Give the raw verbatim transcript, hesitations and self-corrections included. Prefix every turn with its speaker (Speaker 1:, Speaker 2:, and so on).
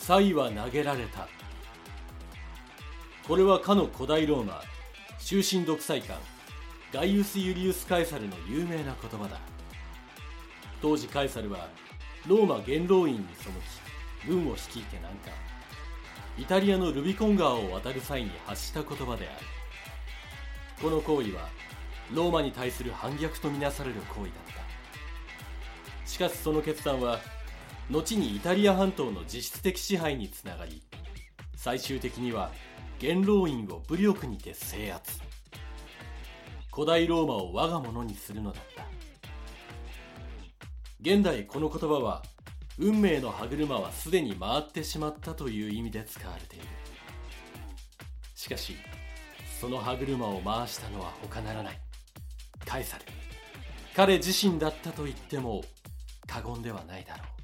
Speaker 1: 才は投げられた。これはかの古代ローマ終身独裁官ガイウス・ユリウス・カエサルの有名な言葉だ。当時カエサルはローマ元老院に背き軍を率いて南下、イタリアのルビコン川を渡る際に発した言葉である。この行為はローマに対する反逆とみなされる行為だった。しかしその決断は後にイタリア半島の実質的支配につながり、最終的には元老院を武力にて制圧、古代ローマを我が物にするのだった。現代この言葉は運命の歯車はすでに回ってしまったという意味で使われている。しかしその歯車を回したのは他ならないカエサル、彼自身だったと言っても過言ではないだろう。